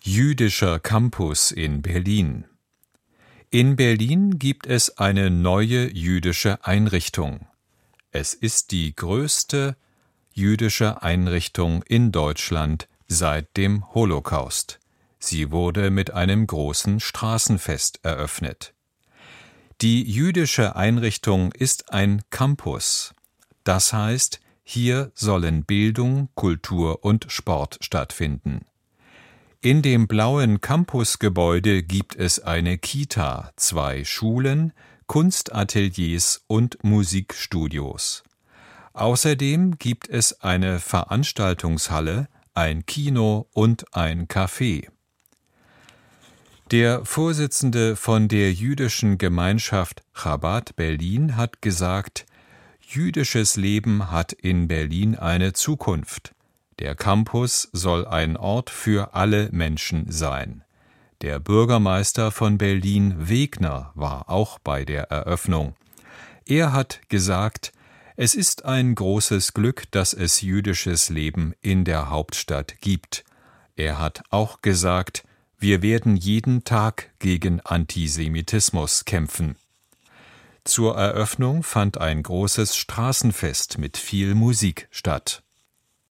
Jüdischer Campus in Berlin. In Berlin gibt es eine neue jüdische Einrichtung. Es ist die größte jüdische Einrichtung in Deutschland seit dem Holocaust. Sie wurde mit einem großen Straßenfest eröffnet. Die jüdische Einrichtung ist ein Campus. Das heißt, hier sollen Bildung, Kultur und Sport stattfinden. In dem blauen Campusgebäude gibt es eine Kita, 2 Schulen, Kunstateliers und Musikstudios. Außerdem gibt es eine Veranstaltungshalle, ein Kino und ein Café. Der Vorsitzende von der jüdischen Gemeinschaft Chabad Berlin hat gesagt, jüdisches Leben hat in Berlin eine Zukunft. Der Campus soll ein Ort für alle Menschen sein. Der Bürgermeister von Berlin, Wegner, war auch bei der Eröffnung. Er hat gesagt, es ist ein großes Glück, dass es jüdisches Leben in der Hauptstadt gibt. Er hat auch gesagt, wir werden jeden Tag gegen Antisemitismus kämpfen. Zur Eröffnung fand ein großes Straßenfest mit viel Musik statt.